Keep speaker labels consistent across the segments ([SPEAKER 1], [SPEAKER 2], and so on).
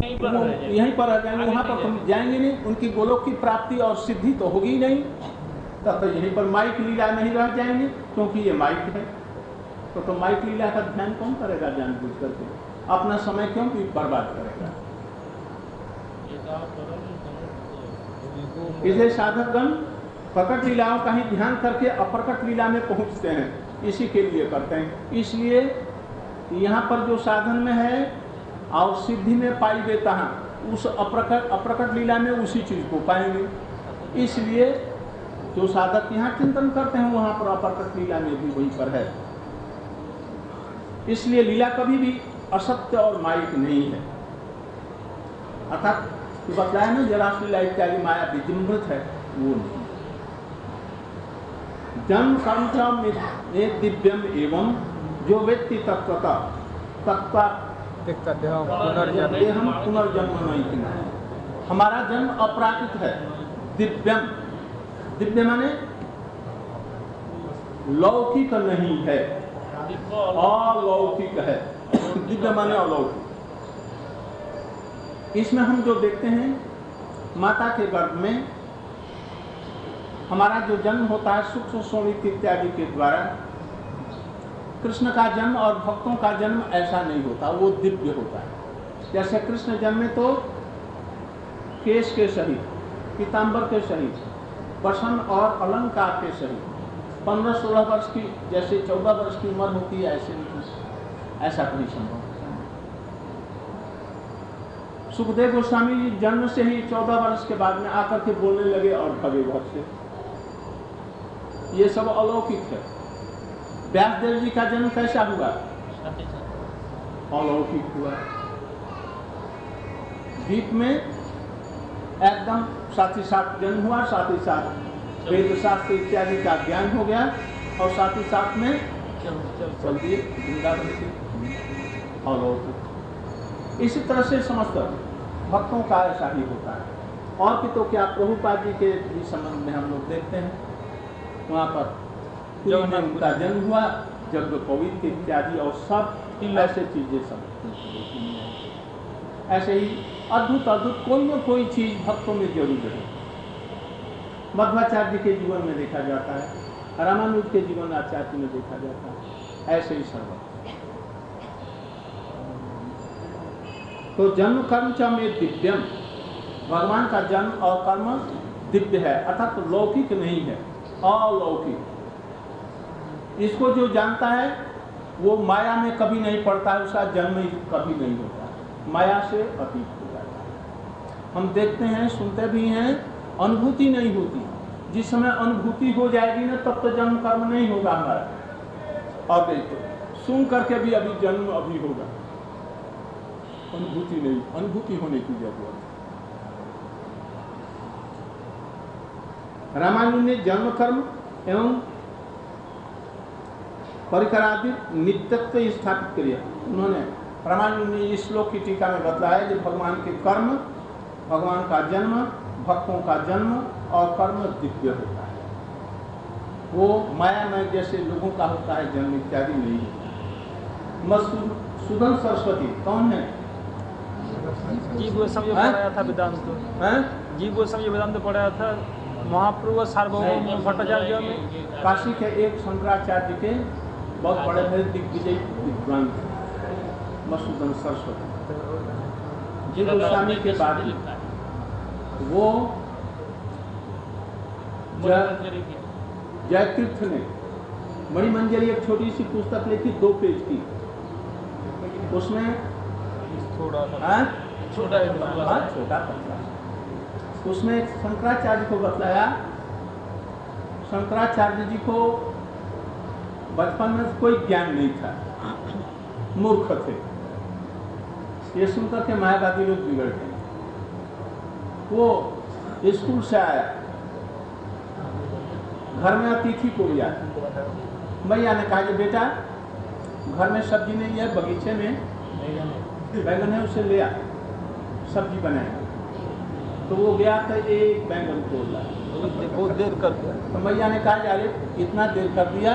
[SPEAKER 1] वो यहीं पर रह जाएंगे, वहाँ पर तुम जाएंगे नहीं, उनकी गोलोक की प्राप्ति और सिद्धि तो होगी नहीं। तब तो यहीं पर माइक लीला नहीं रह जाएंगे, क्योंकि ये माइक है। तो माइक लीला का ध्यान कौन करेगा जानबूझ करके? अपना समय क्यों भी बर्बाद करेगा? इसलिए साधकगण प्रकट लीलाओं का ही ध्यान करके अप्रकट लीला में पहुंचते हैं, इसी के लिए करते हैं। इसलिए यहाँ पर जो साधन में है और सिद्धि में पाई देता है, उस अप्रकट लीला में उसी चीज को पाएंगे। इसलिए जो साधक यहाँ चिंतन करते हैं वहां पर अप्रकट लीला में भी वहीं पर है। इसलिए लीला कभी भी असत्य और माइक नहीं है। अर्थात बताया ना जरास लीला इत्यादि माया विजृंभित है, वो नहीं। जन्म कर्म में दिव्यम एवं जो व्यक्ति तत्वता पुनर्जन्म नहीं किया। हमारा जन्म अपराकृत है। दिव्यम, दिव्य माने लौकिक नहीं है, अलौकिक है। दिव्य माने अलौकिक। इसमें हम जो देखते हैं माता के गर्भ में हमारा जो जन्म होता है सूक्ष्म सोनित इत्यादि के द्वारा, कृष्ण का जन्म और भक्तों का जन्म ऐसा नहीं होता, वो दिव्य होता है। जैसे कृष्ण जन्मे तो केश के सहित, पीताम्बर के सहित, वसन और अलंकार के सहित, 15-16 वर्ष की, जैसे 14 वर्ष की उम्र होती है ऐसे नहीं, ऐसा कहीं संभव। सुखदेव गोस्वामी जी जन्म से ही 14 वर्ष के बाद में आकर के बोलने लगे और भगे घर से। ये सब अलौकिक है। व्यासदेव जी का जन्म कैसा हुआ? अलौकिक हुआ। द्वीप में एकदम साथ ही साथ जन्म हुआ, साथ ही साथ वेद शास्त्र इत्यादि का ज्ञान हो गया और साथ ही साथ में चल दिए वृंदावन के। अलौकिक। इसी तरह से समस्त भक्तों का ऐसा ही होता है। और भी तो क्या, प्रभुपाद जी के भी संबंध में हम लोग देखते हैं, वहाँ पर जब उनका जन्म हुआ, जब पवित्र इत्यादि और सब ऐसे चीजें सब ऐसे ही अद्भुत अद्भुत कोई न कोई चीज भक्तों में जरूर है। मध्वाचार्य के जीवन में देखा जाता है, रामानुज के जीवन आचार्य में देखा जाता है, ऐसे ही सर्व। तो जन्म कर्म च में दिव्यम, भगवान का जन्म और कर्म दिव्य है, अर्थात तो लौकिक नहीं है, अलौकिक। इसको जो जानता है वो माया में कभी नहीं पड़ता है, उसका जन्म ही कभी नहीं होता, माया से अतीत हो जाता है। हम देखते हैं, सुनते भी हैं, अनुभूति नहीं होती। जिस समय अनुभूति हो जाएगी ना, तब तो जन्म कर्म नहीं होगा हमारा। और देखो सुन करके भी अभी जन्म अभी होगा, अनुभूति नहीं, अनुभूति होने की जरूरत है। रामानुज ने जन्म कर्म एवं परिकरादि नित्यत्व स्थापित किया। उन्होंने रामानुज ने इस श्लोक की टीका में बताया कि भगवान के कर्म, भगवान का जन्म, भक्तों का जन्म और कर्म दिव्य होता है। वो माया में जैसे लोगों का होता है जन्म इत्यादि नहीं होता। मधुसूदन सरस्वती कौन है?
[SPEAKER 2] जीव गोस्वामी पढ़ाया था वेदांत, जीव गोस्वामी वेदांत पढ़ाया था महाप्रभु सार्वभौम भट्टाचार्य में।
[SPEAKER 1] काशी के एक शंकराचार्य के बहुत बड़े बड़े दिग्विजय विद्वान मधुसूदन सरस्वती। जीव गोस्वामी के बाद वो जयतीर्थ ने मणिमंजरी एक छोटी सी पुस्तक लिखी, 2 पेज की। उसमें छोटा पतला, उसमें शंकराचार्य को बतलाया। शंकराचार्य जी को बचपन में कोई ज्ञान नहीं था, मूर्ख थे। ये सुनकर के मायावादी लोग बिगड़ गए। वो स्कूल से आया, घर में अतिथि को लिया। मैया ने कहा कि बेटा घर में सब्जी नहीं है, बगीचे में बैंगन है, उसे ले आ, सब्जी बनाएगा। तो वो गया था, एक बैंगन तोड़ लाया,
[SPEAKER 2] बहुत देर कर दिया।
[SPEAKER 1] तो मैया ने कहा अरे इतना देर कर दिया,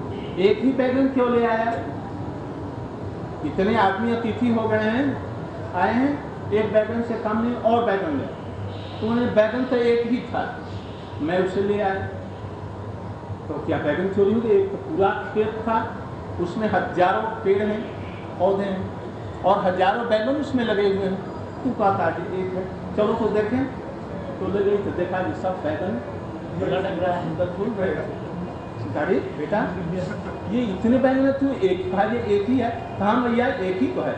[SPEAKER 1] एक ही बैंगन क्यों ले आया? इतने आदमी अतिथि हो गए हैं, आए हैं, एक बैगन से कम नहीं और बैगन ले। तो उन्होंने बैगन तो एक ही था, मैं उसे ले आया। तो क्या बैगन चोरी हो गई? एक तो पूरा खेत था, उसमें हजारों पेड़ हैं, पौधे हैं और हजारों बैगन उसमें लगे हुए हैं। तू कहता जी एक है, चलो तो देखें। तो ले गई तो देखा जी सब बैगन फूल रहेगा। अरे बेटा ये इतने बैगन है, तू एक खा, ये एक ही है। कहाँ भैया एक ही तो है।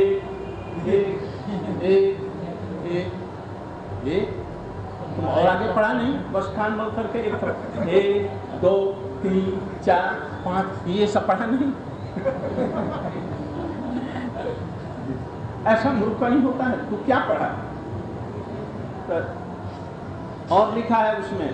[SPEAKER 1] एक तुम और आगे पढ़ा नहीं, बस कान बंद करके एक 2 3 4 5 ये सब पढ़ा नहीं। ऐसा मूर्ख नहीं होता है। तू क्या पढ़ा? और लिखा है उसमें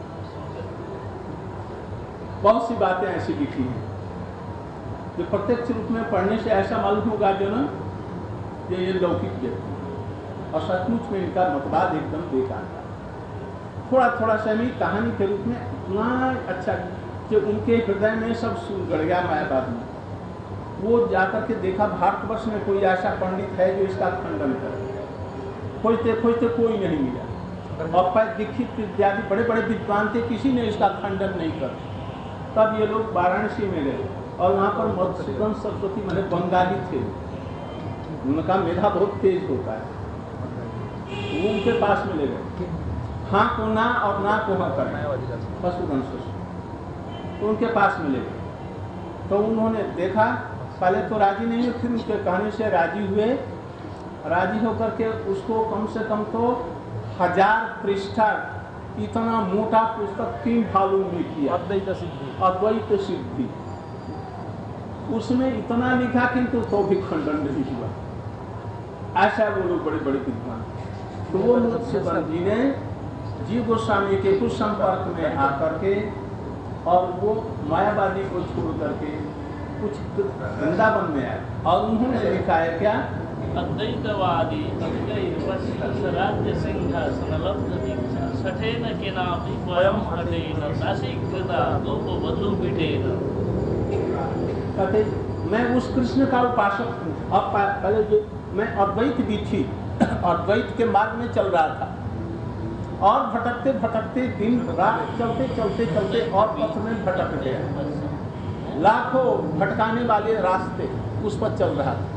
[SPEAKER 1] बहुत सी बातें ऐसी लिखी हैं जो प्रत्यक्ष रूप में पढ़ने से ऐसा मालूम होगा जो ना ये लौकिक व्यक्ति, और सचमुच में इनका मतवाद एकदम बेकार था। थोड़ा थोड़ा समय कहानी के रूप में इतना अच्छा कि उनके हृदय में सब गड़ गया मायावाद में। वो जाकर के देखा भारतवर्ष में कोई ऐसा पंडित है जो इसका खंडन करे। खोजते कोई नहीं मिला, और दीक्षित इत्यादि बड़े बड़े विद्वान थे, किसी ने इसका खंडन नहीं कर। तब ये लोग वाराणसी में गए और वहाँ पर मधुसूदन सरस्वती मैंने बंगाली थे, उनका मेधा बहुत तेज होता है, वो उनके पास में ले गए। हाँ को ना और ना को हाँ करना, मधुसूदन सरस्वती तो उनके पास में ले गए। तो उन्होंने देखा, पहले तो राजी नहीं हुए, फिर उनके कहने से राजी हुए। राजी होकर के उसको कम से कम तो 1000 पृष्ठा इतना मोटा पुस्तक 3 भागों में किया, अद्वैत सिद्धि। उसमें इतना लिखा किंतु तो भी खंडन नहीं हुआ। ऐसा वो लोग बड़े बड़े विद्वान। तो वो मधुसूदन जी ने जीव गोस्वामी के कुछ संपर्क में आकर के और वो मायावादी को छोड़ करके कुछ वृंदावन में आए और उन्होंने लिखा है क्या,
[SPEAKER 3] अद्वैतवादी राज्य सिंहासन लब्ध दीक्षा सठेन केनापि वयम हटेन दासीकृता गोपवधू पीठेन।
[SPEAKER 1] कहते मैं उस कृष्ण का उपासक हूँ। अब पहले जो मैं अद्वैत भी थी, अद्वैत के मार्ग में चल रहा था और भटकते भटकते दिन रात चलते चलते चलते और पथ में भटक गया। लाखों भटकाने वाले रास्ते उस पर चल रहा था।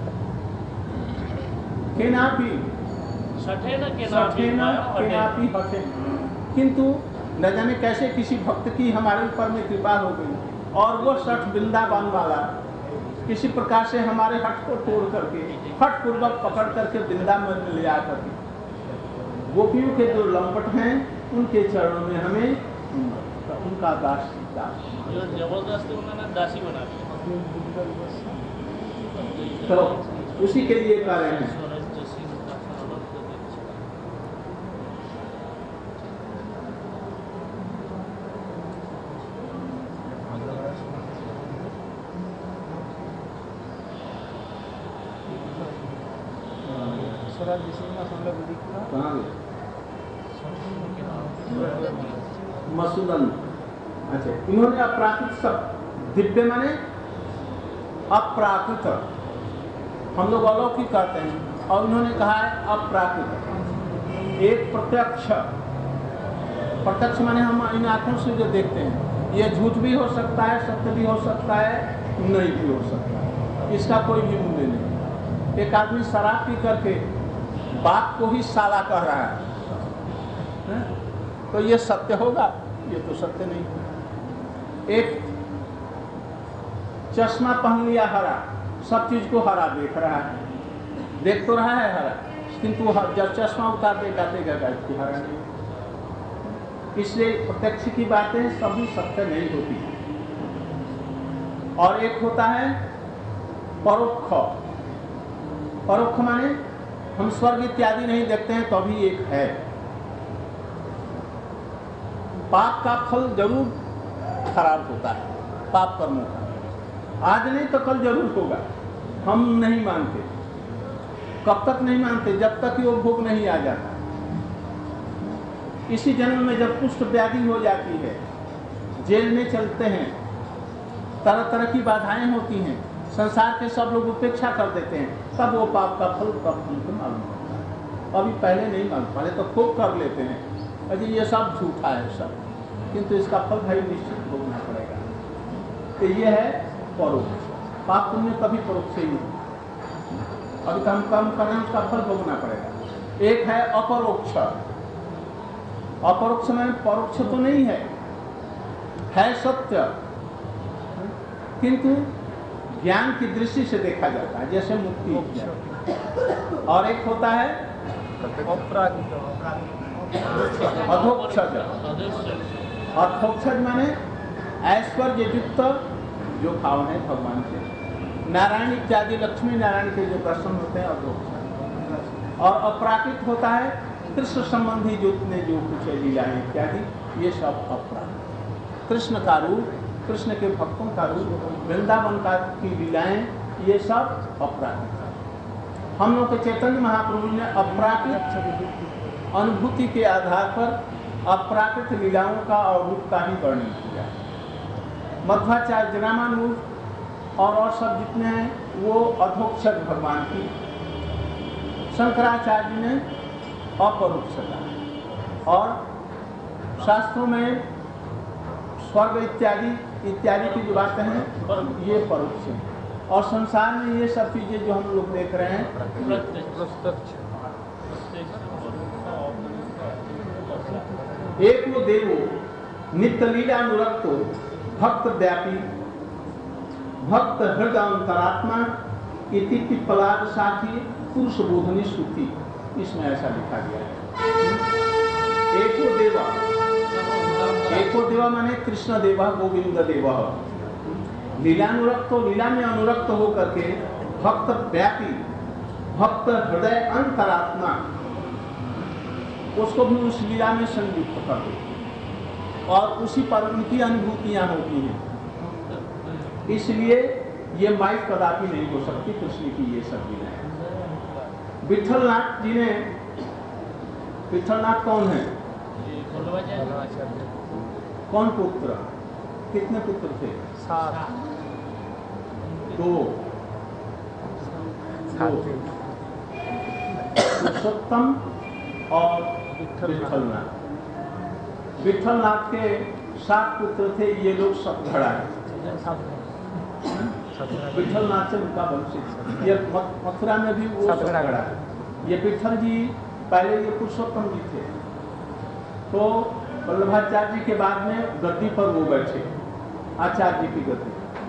[SPEAKER 1] किंतु न जाने कैसे किसी भक्त की हमारे ऊपर में कृपा हो गई और वो 60 वृंदावन वाला किसी प्रकार से हमारे हट को तोड़ करके हट पूर्वक पकड़ करके वृंदावन में ले आकर के गोपियों के जो लंपट हैं उनके चरणों में हमें उनका दास
[SPEAKER 3] जबरदस्ती उन्होंने दासी बना
[SPEAKER 1] दिया। तो उसी के लिए कह रहे हैं मधुसूदन। अच्छा, इन्होंने अपराकृत सब दिव्य माने अपराकृत, हम लोग अलौकिक कहते हैं और उन्होंने कहा है अपराकृत। एक प्रत्यक्ष, प्रत्यक्ष माने हम इन आंखों से जो देखते हैं, ये झूठ भी हो सकता है, सत्य भी हो सकता है, नहीं भी हो सकता है, इसका कोई भी मूल्य नहीं। एक आदमी शराब पी करके बाप को ही साला कह रहा है तो ये सत्य होगा? ये तो सत्य नहीं होगा। एक चश्मा पहन लिया हरा, सब चीज को हरा देख रहा है, देख तो रहा है हरा, किंतु जब चश्मा उतार देगा कि हरा नहीं। इसलिए प्रत्यक्ष की बातें सभी सत्य नहीं होती। और एक होता है परोक्ष। परोक्ष माने हम स्वर्ग इत्यादि नहीं देखते हैं तो भी एक है। पाप का फल जरूर खराब होता है, पाप कर्मों का आज नहीं तो कल जरूर होगा। हम नहीं मानते। कब तक नहीं मानते? जब तक वो भोग नहीं आ जाता। इसी जन्म में जब कुष्ठ व्याधि हो जाती है, जेल में चलते हैं, तरह तरह की बाधाएं होती हैं, संसार के सब लोग उपेक्षा कर देते हैं, तब वो पाप का फल तब उनको मालूम होता है। अभी पहले नहीं मालूम, पहले तो खूब कर लेते हैं, अजी ये सब झूठा है सब, किंतु इसका फल भाई निश्चित भोगना पड़ेगा। तो ये है परोक्ष। पाप पुण्य कभी परोक्ष ही नहीं, अभी हम कम करें उसका फल भोगना पड़ेगा। एक है अपरोक्ष। अपरोक्ष में परोक्ष तो नहीं है सत्य, किंतु ज्ञान की दृष्टि से देखा जाता है, जैसे मुक्ति। और एक होता है अधोक्षज। अधोक्षज माने ऐश्वर्य युक्त जो भाव है भगवान के, नारायण इत्यादि लक्ष्मी नारायण के जो दर्शन होते हैं अधोक्षज। और अपराकृत होता है कृष्ण संबंधी जितने जो कुछ है लीलाएं इत्यादि, ये सब अपराकृत। कृष्ण का रूप, कृष्ण के भक्तों का रूप, वृंदावन का की लीलाएं, ये सब अपराकृत है। हम लोग के चैतन्य महाप्रभु ने अपराकृत अनुभूति के आधार पर अपराकृत लीलाओं का और रूप का ही वर्णन किया। मध्वाचार्य, रामानुज और सब जितने हैं वो अधोक्षज भगवान की। शंकराचार्य ने अपरोक्षता, और शास्त्रों में स्वर्ग इत्यादि की जो बातें हैं ये परोक्ष है। और संसार में ये सब चीजें जो हम लोग देख रहे हैं प्रत्यक्ष। एक वो देवो नित्य लीला अनुरक्तो भक्त व्यापी भक्त हृदय अंतरात्मा इति पिप्पलाद साखी पुरुष बोधनी श्रुति, इसमें ऐसा लिखा गया है। एको देवा माने कृष्ण देवा गोविंद देवा। लीलानुरक्त, लीला में अनुरक्त होकर के भक्त व्यापी भक्त हृदय अंतरात्मा, उसको भी उस लीला में संयुक्त कर दो और उसी पर उनकी अनुभूतियां होती हैं। इसलिए ये माइक कदापि नहीं हो सकती कृष्ण की ये सब लीलाएं। विठलनाथ जी ने, विठलनाथ कौन है? कौन पुत्र? कितने पुत्र थे? 2। पुरुषोत्तम और विठलनाथ। विठलनाथ के 7 पुत्र थे, ये लोग सतघड़ा है। विठलनाथ से उनका वंश, ये मथुरा में भी वो सतघड़ा है। ये विठल जी पहले ये पुरुषोत्तम जी थे, तो वल्लभाचार्य जी के बाद में गद्दी पर वो बैठे, आचार्य जी की गद्दी।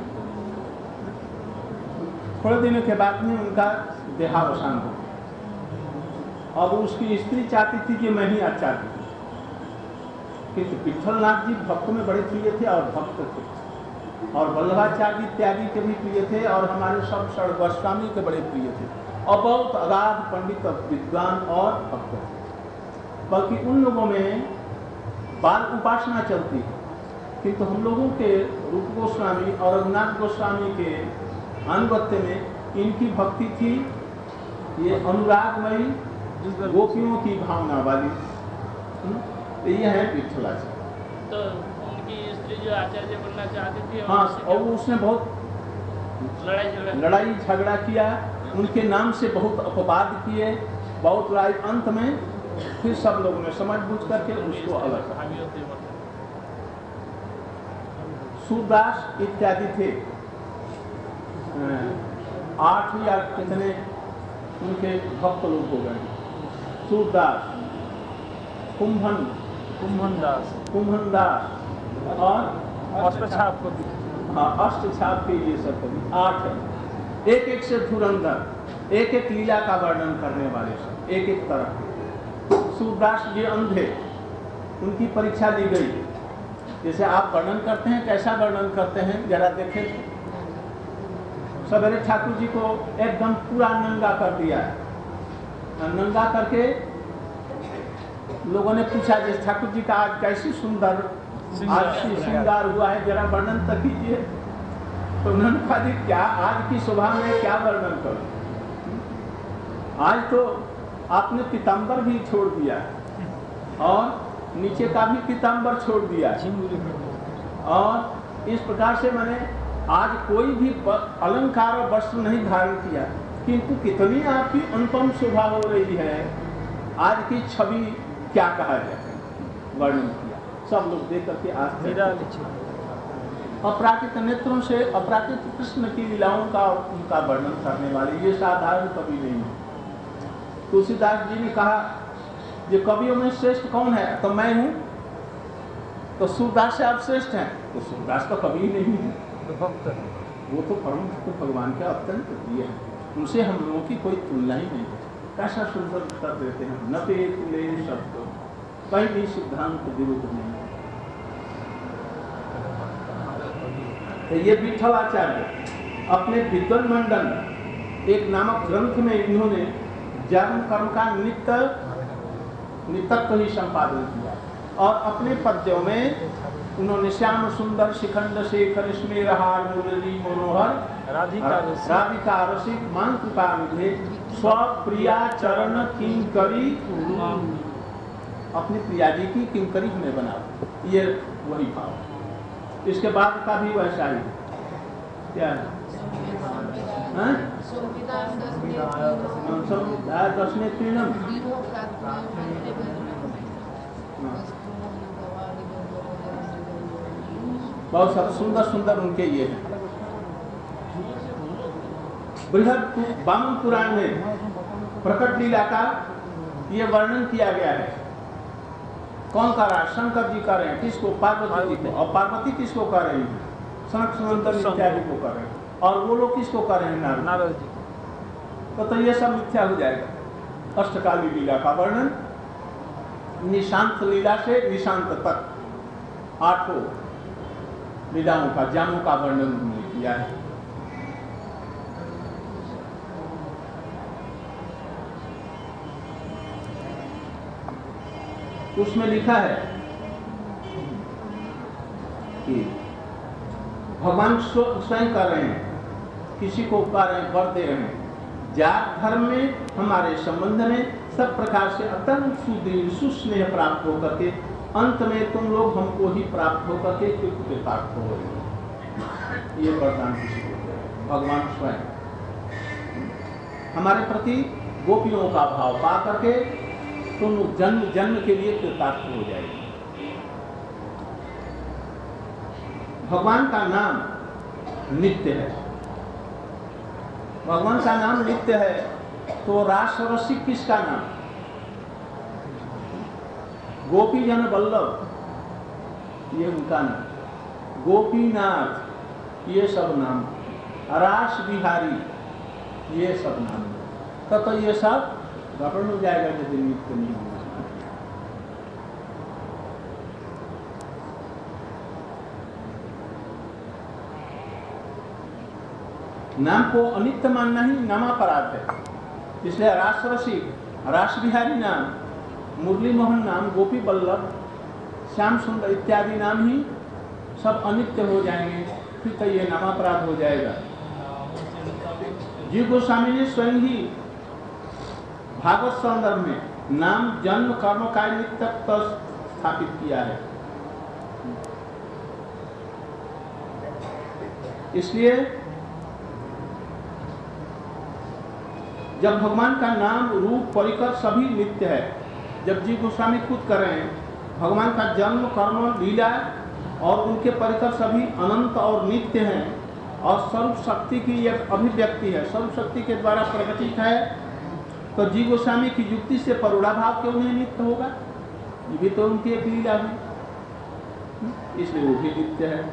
[SPEAKER 1] थोड़े दिनों के बाद में उनका देहावसान हो गया। अब उसकी स्त्री चाहती थी कि मैं ही आचार्य हूँ, किंतु विठलनाथ जी भक्त में बड़े प्रिय थे और भक्त थे, और वल्लभाचार्य इत्यादि के भी प्रिय थे, और हमारे सब षड गोस्वामी के बड़े प्रिय थे, और बहुत अगाध पंडित विद्वान और भक्त थे। बल्कि उन लोगों में बाल उपासना चलती है, किंतु हम लोगों के रूप गोस्वामी और रघुनाथ गोस्वामी के अनुगत्य में इनकी भक्ति थी ये अनुरागमयी गोपियों की भावना वाली। तो ये है विठलाचार्य।
[SPEAKER 3] तो उनकी स्त्री जो आचार्य बनना चाहती थी,
[SPEAKER 1] हाँ, और उसने बहुत लड़ाई झगड़ा किया, उनके नाम से बहुत अपवाद किए, बहुत लड़ाई। अंत में फिर सब लोगों ने समझ बूझ करके उसको अलग कहा। सूरदास इत्यादि थे, 8 या कितने उनके भक्त लोग हो गए। सूरदास, कुंभन दास और
[SPEAKER 2] अष्टछाप को,
[SPEAKER 1] हाँ, अष्टछाप के ये सब कवि 8 है। एक से धुरंधर, एक लीला का वर्णन करने वाले सब, एक तरह के। सूरदास जी अंधे, उनकी परीक्षा ली गई। जैसे आप वर्णन करते हैं, कैसा वर्णन करते हैं जरा देखें। सवेरे ठाकुर जी को एकदम पूरा नंगा कर दिया है। नंगा करके लोगों ने पूछा, जैसे ठाकुर जी का आज कैसी सुंदर श्रृंगार हुआ है, जरा वर्णन तक कीजिए। तो उन्होंने कहा, क्या आज की शोभा में क्या वर्णन करूं? आज तो आपने पीताम्बर भी छोड़ दिया और नीचे का भी पीताम्बर छोड़ दिया, और इस प्रकार से मैंने आज कोई भी अलंकार और वस्त्र नहीं धारण किया, किंतु कितनी आपकी अनुपम शोभा हो रही है। आज की छवि क्या कहा जाए, वर्णन किया, सब लोग देख करके आश्चर्य। अपराकृत नेत्रों से अपराकृत कृष्ण की लीलाओं का उनका वर्णन करने वाले ये साधारण कवि नहीं है। तुलसीदास जी ने कहा जो कवियों में श्रेष्ठ कौन है, तो मैं हूँ। तो सूरदास से आप श्रेष्ठ हैं, तो सूरदास तो कवि नहीं है, वो तो परम भगवान के अत्यंत प्रिय है, उनसे हम लोगों की कोई तुलना ही नहीं है। कैसा सुंदर उत्तर देते हैं, न पे तुले शब्द, कहीं भी सिद्धांत विरुद्ध नहीं है। तो ये विठलाचार्य अपने विद्वन मंडल एक नामक ग्रंथ में इन्होंने जन्म कर्म का नित्य ही संपादन किया और अपने पद्यों में उन्होंने श्याम सुंदर शिखंड शेखर स्मेर हार मुरली मनोहर राधिका रसिक मान कृपा निधे स्वप्रिया चरण किंकरी, अपनी प्रिया जी की किंकरी हमें बना, ये वही भाव। इसके बाद का भी वैसा ही क्या है, दसवें तीनम बहुत सब सुंदर सुंदर उनके ये हैं। बृहद वामन पुराण में प्रकट लीला का ये वर्णन किया गया है। कौन कर रहा है, शंकर जी कर रहे हैं, किसको, पार्वती जी को, और पार्वती किसको कर रही है, सनक सनंदन इत्यादि को कर रहे हैं, और वो लोग किसको कर रहे हैं, नारद जी। तो ये सब मिथ्या हो जाएगा। अष्टकाली लीला का वर्णन निशांत लीला से निशांत तक 8 लीलाओं का, जामों का वर्णन उन्होंने किया है। उसमें लिखा है कि भगवान स्वयं कर रहे हैं, किसी को कर रहे हैं, वर दे रहे हैं। जात धर्म में हमारे संबंध में सब प्रकार से अत्यंत सुदृढ़ सुस्नेह प्राप्त होकर के अंत में तुम लोग हमको ही प्राप्त होकर के कृतार्थ हो रहे हो। ये वरदान किसी को भगवान स्वयं हमारे प्रति गोपियों का भाव पा करके तुम जन्म जन्म के लिए कृतार्थ हो जाएगी। भगवान का नाम नित्य है, भगवान का नाम नित्य है, तो रास रसिक किसका नाम, गोपी जन वल्लभ, ये उनका नाम, गोपीनाथ, ये सब नाम, रास बिहारी, ये सब नाम। तो ये सब गड़बड़ हो जाएगा यदि नित्य नहीं होगा। नाम को अनित्य मानना ही नामापराध है। इसलिए रास रसिक, रास बिहारी नाम, मुरली मोहन नाम, गोपी वल्लभ, श्याम सुंदर इत्यादि नाम ही सब अनित्य हो जाएंगे, फिर तो ये नामापराध हो जाएगा। जीव गोस्वामी ने स्वयं ही भागवत संदर्भ में नाम जन्म कर्म का नित्य स्थापित किया है। इसलिए जब भगवान का नाम रूप परिकर सभी नित्य है, जब जीव गोस्वामी खुद कर रहे हैं भगवान का जन्म कर्म लीला और उनके परिकर सभी अनंत और नित्य हैं और सर्व शक्ति की एक अभिव्यक्ति है, सर्व शक्ति के द्वारा प्रकटित है, तो जीव गोस्वामी की युक्ति से परोड़ा भाव क्यों नहीं नित्य होगा? ये भी तो उनकी एक लीला है, इसलिए वो भी नित्य है।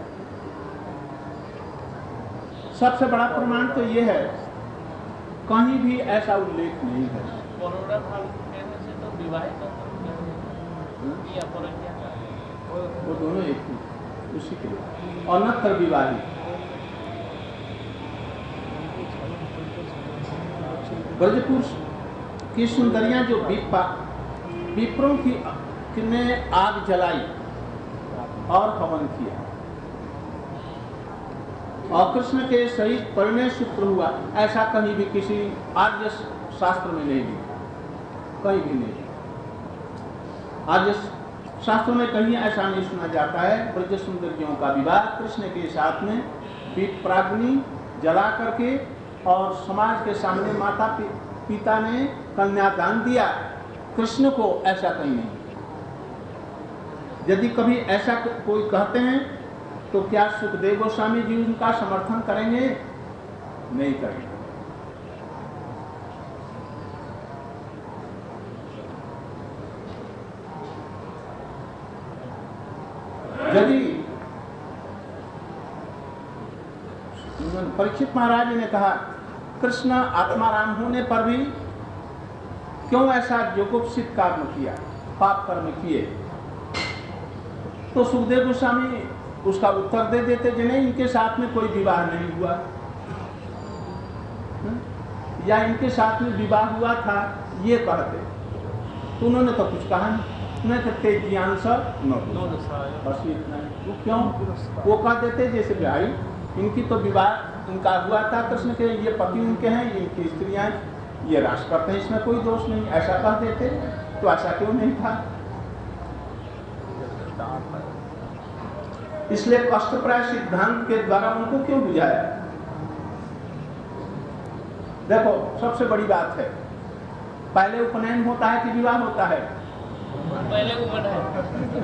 [SPEAKER 1] सबसे बड़ा प्रमाण तो ये है, कहीं भी ऐसा उल्लेख नहीं है।
[SPEAKER 3] परोड़ा भाव कहने से तो विवाहित या परक्रिया
[SPEAKER 1] वो दोनों एक ही, उसी के लिए अनंतर विवाही। ब्रजपुर की सुंदरियां जो विप्रों की ने आग जलाई और हवन किया और कृष्ण के सहित परिणय सूत्र हुआ, ऐसा कहीं भी किसी आर्य शास्त्र में नहीं लिखा, कहीं भी नहीं। आर्य शास्त्र में कहीं ऐसा नहीं सुना जाता है ब्रज सुंदरियों का विवाह कृष्ण के साथ में प्राग्नि जला करके और समाज के सामने माता पिता ने कन्यादान दिया। कृष्ण को ऐसा कहीं नहीं। यदि कभी ऐसा कोई कहते हैं तो क्या सुखदेव गोस्वामी जी उनका समर्थन करेंगे? नहीं करेंगे। यदि परीक्षित महाराज ने कहा कृष्ण आत्माराम होने पर भी क्यों ऐसा जुगुप्सित कर्म किया, पाप कर्म किए, तो सुखदेव गोस्वामी उसका उत्तर दे देते कि नहीं, इनके साथ में कोई विवाह नहीं हुआ, या इनके साथ में विवाह हुआ था ये कहते। तो उन्होंने तो कुछ कहा नहीं, कहते ज्ञान सब बस इतना ही। वो क्यों? वो कह देते जैसे भाई इनकी तो विवाह इनका हुआ था कृष्ण के, ये पति उनके हैं, ये इनकी स्त्रियां, ये राष्ट्र करते हैं, इसमें कोई दोष नहीं, ऐसा कह देते। तो ऐसा क्यों नहीं था? इसलिए कष्टप्राय सिद्धांत के द्वारा उनको क्यों बुझाया? देखो सबसे बड़ी बात है, पहले उपनयन होता है कि विवाह होता है?
[SPEAKER 3] पहले उपनयन।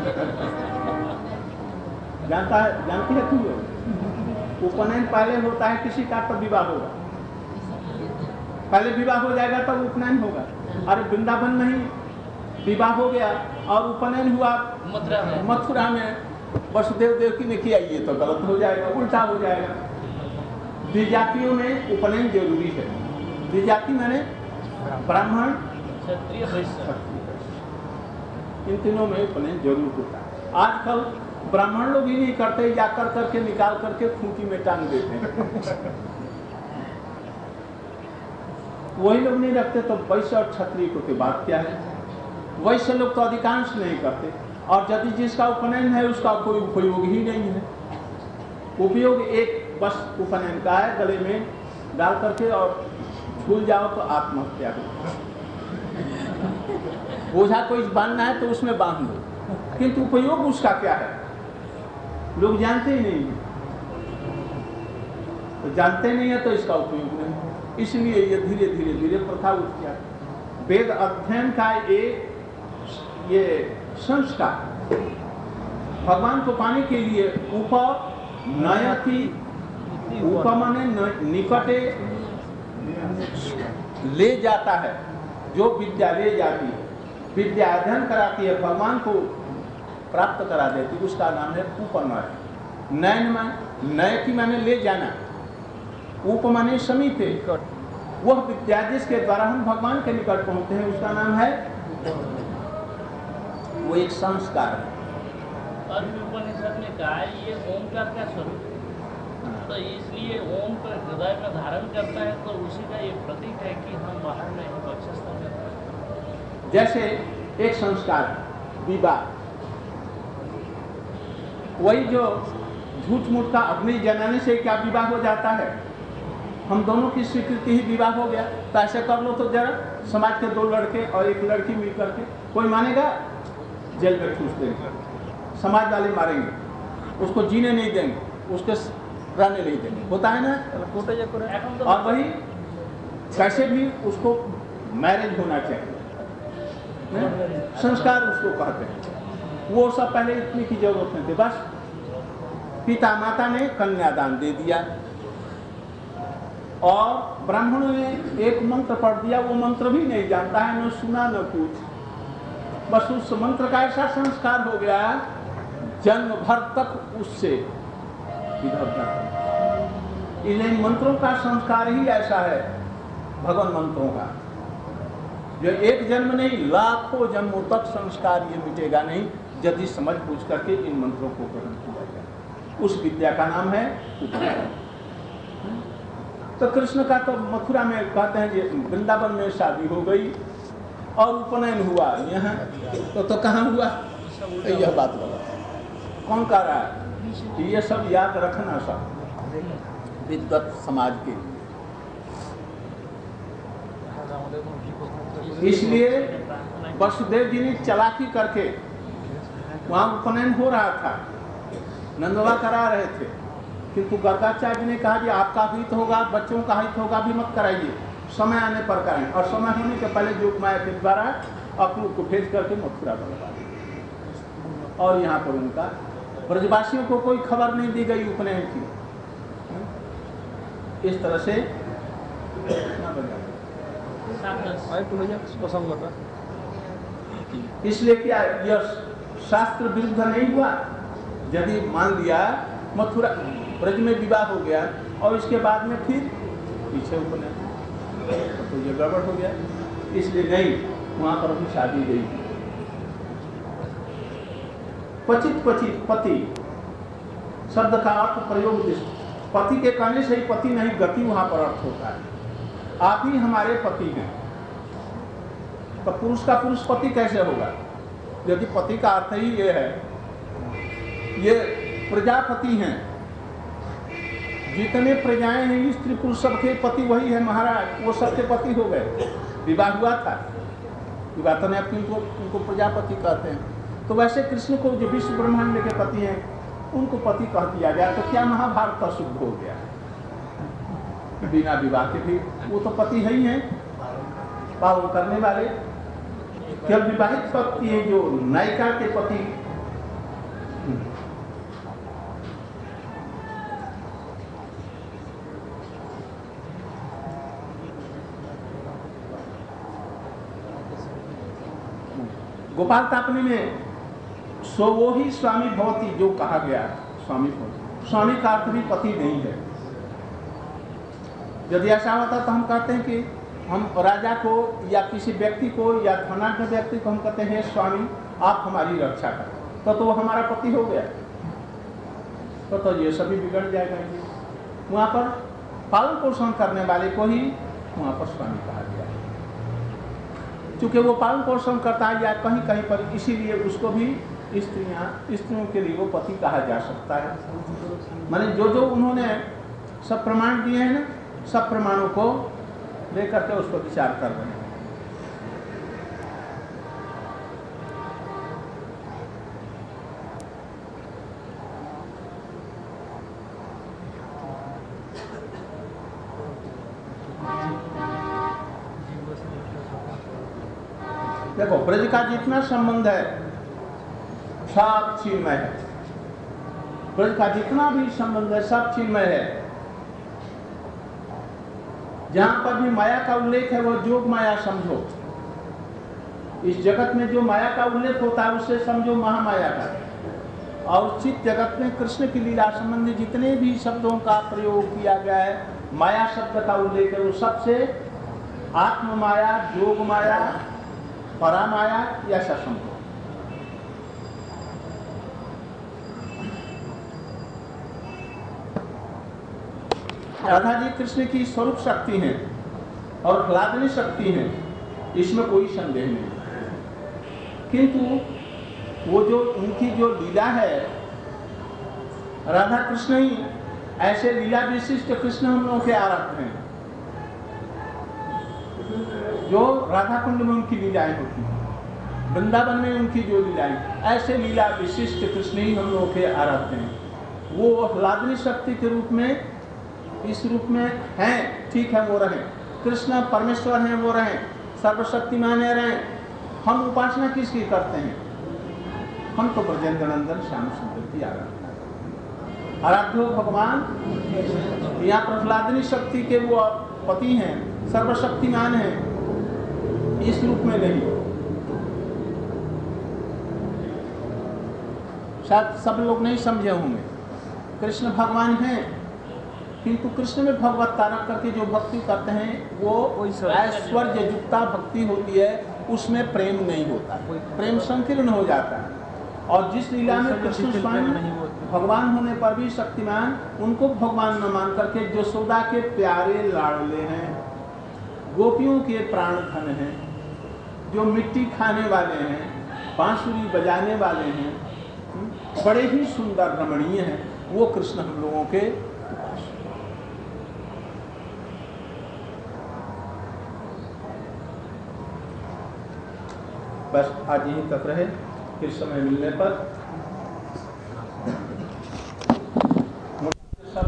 [SPEAKER 1] जानता है, जानती है क्यों? उपनयन पहले होता है किसी का, तब विवाह होगा। पहले विवाह हो जाएगा तब उपनयन होगा। अरे वृंदावन में ही विवाह हो गया और उपनयन हुआ मथुरा में, वसुदेव देवकी ने किया, ये तो गलत हो जाएगा, उल्टा हो जाएगा। द्विजातियों में उपनयन जरूरी है। द्विजाति मैंने ब्राह्मण,
[SPEAKER 3] क्षत्रिय, वैश्य,
[SPEAKER 1] इन तीनों में उपनयन जरूर होता है। आजकल ब्राह्मण लोग ही नहीं करते, या कर करके निकाल करके खूंटी में टांग देते हैं। वही लोग नहीं रखते तो वैश्य और क्षत्रिय को की बात क्या है? वैश्य लोग तो अधिकांश नहीं करते, और यदि जिसका उपनयन है उसका कोई उपयोग ही नहीं है। उपयोग एक बस उपनयन का है, गले में डाल करके और झूल जाओ तो आत्महत्या हो। बोझा कोई बांधना है तो उसमें बांध दो, किंतु उपयोग उसका क्या है लोग जानते ही नहीं है। तो जानते नहीं है तो इसका उपयोग नहीं, इसलिए ये धीरे धीरे धीरे प्रथा उठ गया। वेद अध्ययन का एक ये संस्कार भगवान को पाने के लिए उपनयति, उपमाने निकटे ले जाता है, जो विद्या ले जाती है, विद्या अध्ययन कराती है, भगवान को प्राप्त करा देती, उसका नाम है उपनय। नयन में नय की माने ले जाना, उप माने समीप, वह विद्या जिसके द्वारा हम भगवान के निकट पहुंचते हैं उसका नाम है, वो एक संस्कार है।
[SPEAKER 3] और उपनिषद ने कहा ये ओमकार का स्वरूप, तो इसलिए ओम को हृदय में धारण करता है, तो उसी का ये प्रतीक है कि हम बाहर में ही वक्षस्थल में।
[SPEAKER 1] जैसे एक संस्कार विवाह, वही जो झूठ मूठ का अग्नि जलाने से क्या विवाह हो जाता है? हम दोनों की स्वीकृति ही विवाह हो गया। तो ऐसे कर लो तो जरा, समाज के दो लड़के और एक लड़की मिल करके, कोई मानेगा? जेल में ठूस देंगे, समाज वाले मारेंगे, उसको जीने नहीं देंगे, उसके रहने नहीं देंगे, होता है ना? और वही कैसे भी उसको मैरिज होना चाहिए, संस्कार उसको कहते हैं। वो सब पहले इतनी की जरूरत नहीं थी, बस पिता माता ने कन्यादान दे दिया और ब्राह्मणों ने एक मंत्र पढ़ दिया, वो मंत्र भी नहीं जानता है, न सुना न कुछ, बस उस मंत्र का ऐसा संस्कार हो गया जन्म भर तक उससे इधर। इन मंत्रों का संस्कार ही ऐसा है, भगवान मंत्रों का, जो एक जन्म नहीं लाखों जन्मों तक संस्कार ये मिटेगा नहीं, यदि समझ पूछ करके इन मंत्रों को ग्रहण किया जाए। उस विद्या का नाम है उपनयन। तो कृष्ण का तो मथुरा में कहते हैं कि वृंदावन में शादी हो गई और उपनयन हुआ यहाँ, तो कहाँ हुआ? यह बात गलत है। कौन कह रहा है? ये सब याद रखना सब विद्वत समाज के। इसलिए वसुदेव जी ने चालाकी करके, वहाँ उपनयन हो रहा था, नंदवा करा रहे थे, किंतु गर्गाचार्य ने कहा कि आपका हित होगा, बच्चों का हित होगा, भी मत कराइए, समय आने पर कराएं। और समय होने के पहले जोगमाया के द्वारा अक्रूर को भेज करके मथुरा बनवा दिया। और यहाँ पर उनका ब्रजवासियों को कोई खबर नहीं दी गई उपनयन की। इस तरह से इसलिए क्या यह शास्त्र विरुद्ध नहीं हुआ? यदि मान लिया मथुरा ब्रज में विवाह हो गया और इसके बाद में फिर पीछे उपनयन, तो ये गड़बड़ हो गया। इसलिए नहीं, वहां पर भी शादी गई। पचित पचित पति शब्द का अर्थ प्रयोग, पति के कहने से ही पति नहीं, गति वहां पर अर्थ होता है। आप ही हमारे पति हैं, तो पुरुष का पुरुष पति कैसे होगा? यदि पति का अर्थ ही ये है, ये प्रजापति हैं, जितने प्रजाएं हैं स्त्री पुरुष सबके पति वही है महाराज, वो सबके पति हो गए। विवाह हुआ था, विवाह तो नहीं, उनको प्रजापति कहते हैं। तो वैसे कृष्ण को जो विश्व ब्रह्मांड के पति हैं उनको पति कह दिया गया, तो क्या महाभारत का शुद्ध हो गया? बिना विवाह के भी वो तो पति है ही हैं, पालन करने वाले। क्या विवाहित पति है जो नायिका के पति? गोपाल तापनी में सो वो ही स्वामी भवती जो कहा गया, स्वामी भवती, स्वामी का अर्थ भी पति नहीं है। यदि ऐसा होता तो हम कहते हैं कि हम राजा को या किसी व्यक्ति को या धनाढ्य व्यक्ति को हम कहते हैं स्वामी आप हमारी रक्षा करें, तो वो हमारा पति हो गया। तो ये सभी बिगड़ जाएगा। वहाँ पर पालन पोषण करने वाले को ही वहाँ पर स्वामी कहा गया, क्योंकि वो पालन पोषण करता है या कहीं कहीं पर, इसीलिए उसको भी स्त्रियों के लिए वो पति कहा जा सकता है। माने जो जो उन्होंने सब प्रमाण दिए हैं ना, सब प्रमाणों को लेकर के उसको विचार कर रहे हैं। देखो, ब्रज का जितना संबंध है सब चिन्मय है। ब्रज का जितना भी संबंध है सब चिन्मय है। जहां पर भी माया का उल्लेख है वो जोग माया समझो। इस जगत में जो माया का उल्लेख होता है उसे समझो महामाया का। और चित्त जगत में कृष्ण की लीला संबंधी जितने भी शब्दों का प्रयोग किया गया है, माया शब्द का उल्लेख है, वो सबसे आत्म माया, जोग माया, परामाया या समझो। राधा जी कृष्ण की स्वरूप शक्ति है और ह्लादनी शक्ति है, इसमें कोई संदेह नहीं। किंतु वो जो उनकी जो लीला है, राधा कृष्ण ही ऐसे लीला विशिष्ट कृष्ण हम लोगों के आराध्य हैं। जो राधा कुंड में उनकी लीलाएं होती हैं, वृंदावन में उनकी जो लीलाएं, ऐसे लीला विशिष्ट कृष्ण ही हम लोगों के आराध्य हैं। वो ह्लादनी शक्ति के रूप में, इस रूप में हैं, ठीक है, वो रहें। कृष्ण परमेश्वर हैं, वो रहें, सर्वशक्तिमान रहें। हम उपासना किसकी करते हैं? हम तो ब्रजेंद्र नंदन श्याम सुंदर की आराध्य भगवान। यहाँ प्रहलादनी शक्ति के वो पति हैं, सर्वशक्तिमान हैं, इस रूप में नहीं। शायद सब लोग नहीं समझे होंगे। कृष्ण भगवान हैं, किंतु कृष्ण में भगवत तारक करके जो भक्ति करते हैं वो ऐश्वर्य युक्ता भक्ति होती है, उसमें प्रेम नहीं होता, प्रेम संकीर्ण हो जाता है। और जिस लीला में कृष्ण स्वयं भगवान होने पर भी शक्तिमान, उनको भगवान न मान करके यशोदा के प्यारे लाडले हैं, गोपियों के प्राण धन हैं, जो मिट्टी खाने वाले हैं, बांसुरी बजाने वाले हैं, बड़े ही सुंदर रमणीय हैं, वो कृष्ण हम लोगों के। बस आज यहीं तक रहे, फिर समय मिलने पर सब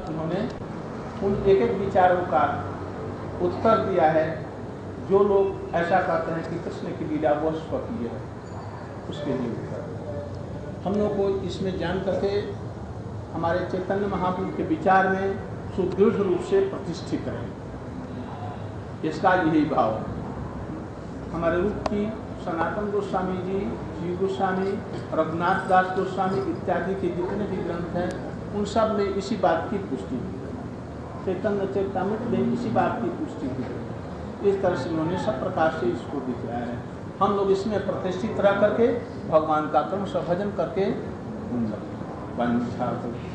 [SPEAKER 1] एक एक विचारों का उत्तर दिया है। जो लोग ऐसा कहते हैं कि कृष्ण की लीला वो स्वकीय है, उसके लिए उत्तर। हम लोग को इसमें जान करके हमारे चैतन्य महाप्रभु के विचार में सुदृढ़ रूप से प्रतिष्ठित रहें, इसका यही भाव है। हमारे रूप की सनातन गोस्वामी जी, जीव गोस्वामी, रघुनाथ दास गोस्वामी इत्यादि के जितने भी ग्रंथ हैं उन सब में इसी बात की पुष्टि की है। चैतन्य चैतामृत में इसी बात की पुष्टि की है। इस तरह से उन्होंने सब प्रकार से इसको दिखाया है। हम लोग इसमें प्रतिष्ठित रह करके भगवान का क्रम भजन करके